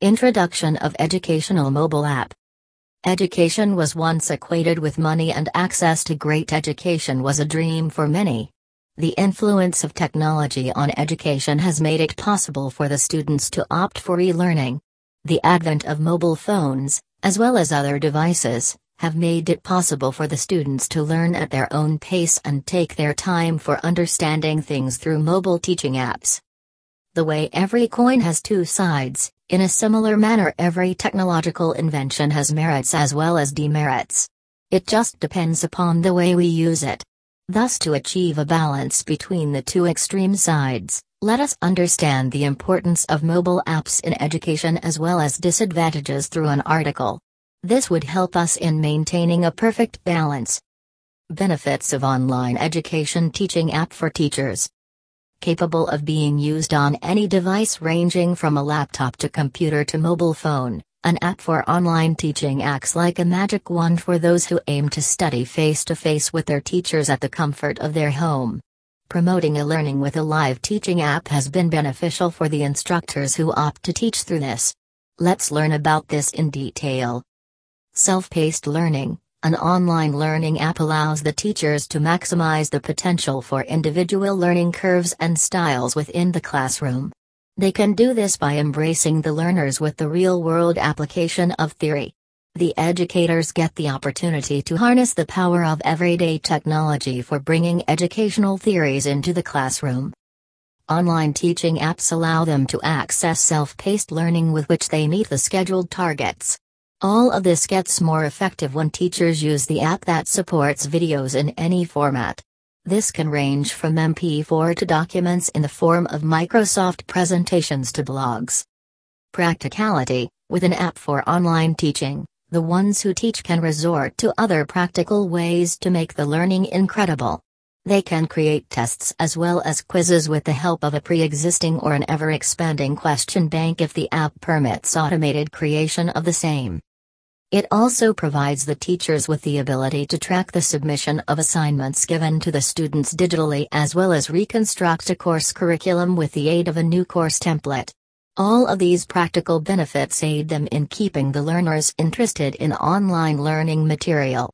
Introduction of educational mobile app. Education was once equated with money, and access to great education was a dream for many. The influence of technology on education has made it possible for the students to opt for e-learning. The advent of mobile phones, as well as other devices, have made it possible for the students to learn at their own pace and take their time for understanding things through mobile teaching apps. The way every coin has two sides, in a similar manner every technological invention has merits as well as demerits. It just depends upon the way we use it. Thus, to achieve a balance between the two extreme sides, let us understand the importance of mobile apps in education as well as disadvantages through an article. This would help us in maintaining a perfect balance. Benefits of online education teaching app for teachers. Capable of being used on any device ranging from a laptop to computer to mobile phone, an app for online teaching acts like a magic wand for those who aim to study face-to-face with their teachers at the comfort of their home. Promoting a learning with a live teaching app has been beneficial for the instructors who opt to teach through this. Let's learn about this in detail. Self-paced learning. An online learning app allows the teachers to maximize the potential for individual learning curves and styles within the classroom. They can do this by embracing the learners with the real-world application of theory. The educators get the opportunity to harness the power of everyday technology for bringing educational theories into the classroom. Online teaching apps allow them to access self-paced learning with which they meet the scheduled targets. All of this gets more effective when teachers use the app that supports videos in any format. This can range from MP4 to documents in the form of Microsoft presentations to blogs. Practicality. With an app for online teaching, the ones who teach can resort to other practical ways to make the learning incredible. They can create tests as well as quizzes with the help of a pre-existing or an ever-expanding question bank if the app permits automated creation of the same. It also provides the teachers with the ability to track the submission of assignments given to the students digitally as well as reconstruct a course curriculum with the aid of a new course template. All of these practical benefits aid them in keeping the learners interested in online learning material.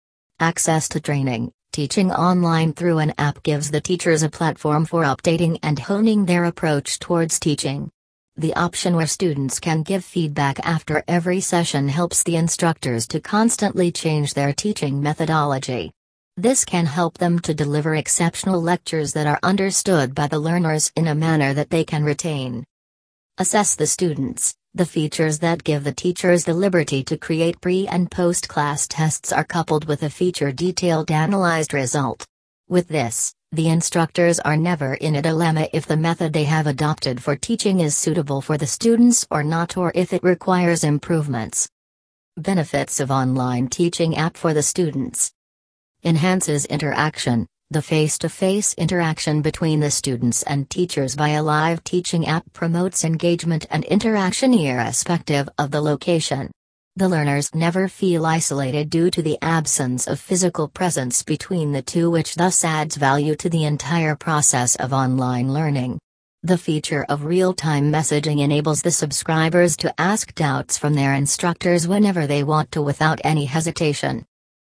Access to training. Teaching online through an app gives the teachers a platform for updating and honing their approach towards teaching. The option where students can give feedback after every session helps the instructors to constantly change their teaching methodology. This can help them to deliver exceptional lectures that are understood by the learners in a manner that they can retain. Assess the students. The features that give the teachers the liberty to create pre- and post-class tests are coupled with a feature-detailed analyzed result. With this, the instructors are never in a dilemma if the method they have adopted for teaching is suitable for the students or not, or if it requires improvements. Benefits of online teaching app for the students. Enhances interaction. The face-to-face interaction between the students and teachers via live teaching app promotes engagement and interaction irrespective of the location. The learners never feel isolated due to the absence of physical presence between the two, which thus adds value to the entire process of online learning. The feature of real-time messaging enables the subscribers to ask doubts from their instructors whenever they want to without any hesitation.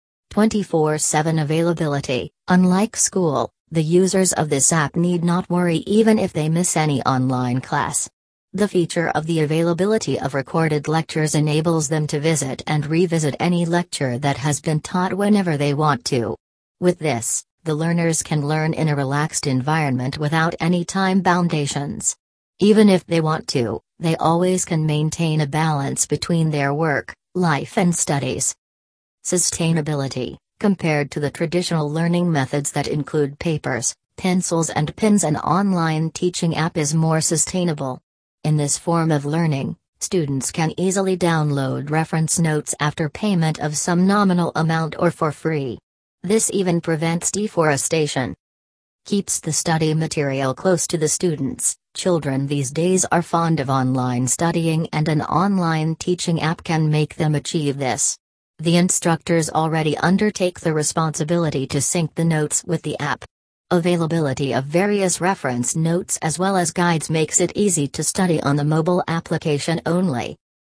24/7 availability. Unlike school, the users of this app need not worry even if they miss any online class. The feature of the availability of recorded lectures enables them to visit and revisit any lecture that has been taught whenever they want to. With this, the learners can learn in a relaxed environment without any time boundations. Even if they want to, they always can maintain a balance between their work, life and studies. Sustainability. Compared to the traditional learning methods that include papers, pencils and pens, an online teaching app is more sustainable. In this form of learning, students can easily download reference notes after payment of some nominal amount or for free. This even prevents deforestation. Keeps the study material close to the students. Children these days are fond of online studying, and an online teaching app can make them achieve this. The instructors already undertake the responsibility to sync the notes with the app. Availability of various reference notes as well as guides makes it easy to study on the mobile application only.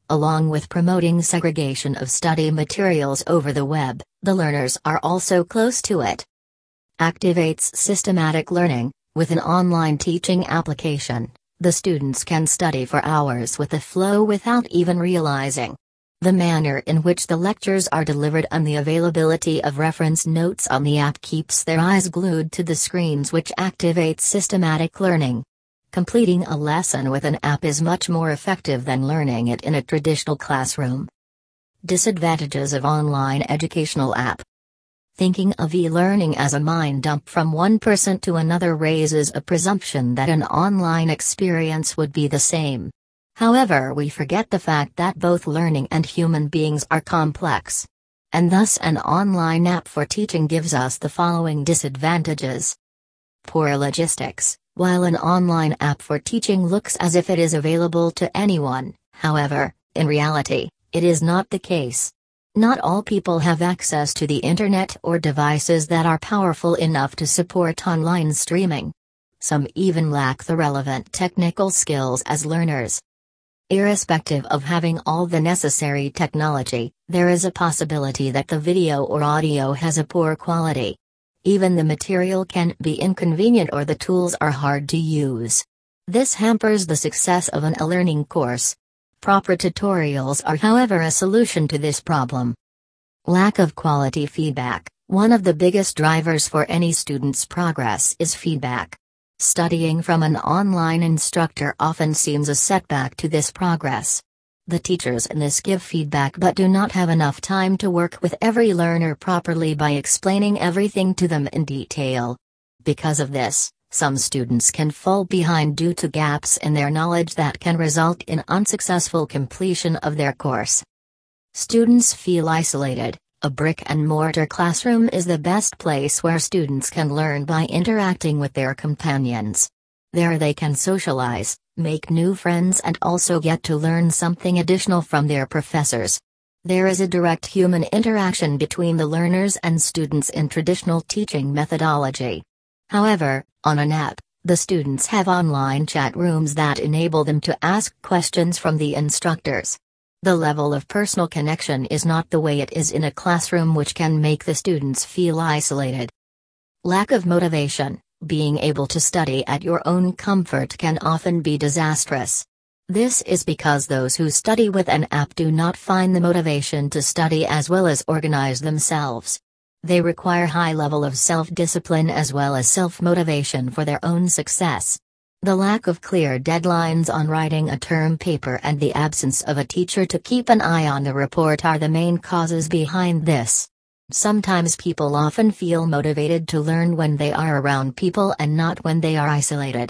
Along with promoting segregation of study materials over the web, the learners are also close to it. Activates systematic learning. With an online teaching application, the students can study for hours with a flow without even realizing. The manner in which the lectures are delivered and the availability of reference notes on the app keeps their eyes glued to the screens, which activates systematic learning. Completing a lesson with an app is much more effective than learning it in a traditional classroom. Disadvantages of online educational app. Thinking of e-learning as a mind dump from one person to another raises a presumption that an online experience would be the same. However, we forget the fact that both learning and human beings are complex. And thus an online app for teaching gives us the following disadvantages. Poor logistics. While an online app for teaching looks as if it is available to anyone, however, in reality, it is not the case. Not all people have access to the internet or devices that are powerful enough to support online streaming. Some even lack the relevant technical skills as learners. Irrespective of having all the necessary technology, there is a possibility that the video or audio has a poor quality. Even the material can be inconvenient or the tools are hard to use. This hampers the success of an e-learning course. Proper tutorials are, however, a solution to this problem. Lack of quality feedback. One of the biggest drivers for any student's progress is feedback. Studying from an online instructor often seems a setback to this progress. The teachers in this give feedback but do not have enough time to work with every learner properly by explaining everything to them in detail. Because of this, some students can fall behind due to gaps in their knowledge that can result in unsuccessful completion of their course. Students feel isolated. A brick-and-mortar classroom is the best place where students can learn by interacting with their companions. There they can socialize, make new friends and also get to learn something additional from their professors. There is a direct human interaction between the learners and students in traditional teaching methodology. However, on an app, the students have online chat rooms that enable them to ask questions from the instructors. The level of personal connection is not the way it is in a classroom, which can make the students feel isolated. Lack of motivation. Being able to study at your own comfort can often be disastrous. This is because those who study with an app do not find the motivation to study as well as organize themselves. They require high level of self-discipline as well as self-motivation for their own success. The lack of clear deadlines on writing a term paper and the absence of a teacher to keep an eye on the report are the main causes behind this. Sometimes people often feel motivated to learn when they are around people and not when they are isolated.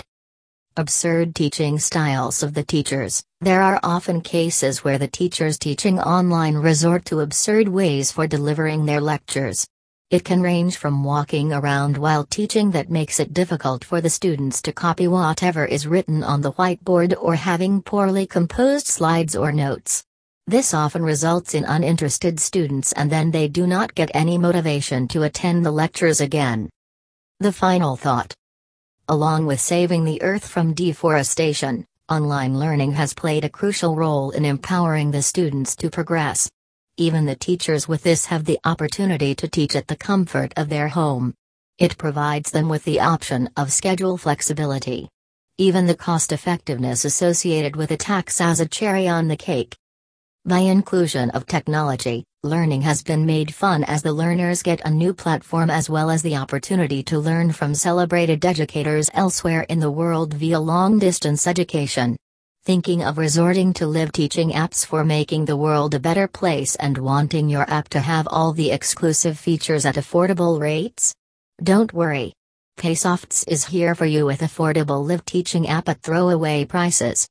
Absurd teaching styles of the teachers. There are often cases where the teachers teaching online resort to absurd ways for delivering their lectures. It can range from walking around while teaching that makes it difficult for the students to copy whatever is written on the whiteboard or having poorly composed slides or notes. This often results in uninterested students and then they do not get any motivation to attend the lectures again. The final thought. Along with saving the earth from deforestation, online learning has played a crucial role in empowering the students to progress. Even the teachers with this have the opportunity to teach at the comfort of their home. It provides them with the option of schedule flexibility. Even the cost-effectiveness associated with it acts as a cherry on the cake. By inclusion of technology, learning has been made fun as the learners get a new platform as well as the opportunity to learn from celebrated educators elsewhere in the world via long-distance education. Thinking of resorting to live teaching apps for making the world a better place and wanting your app to have all the exclusive features at affordable rates? Don't worry. PaySofts is here for you with affordable live teaching app at throwaway prices.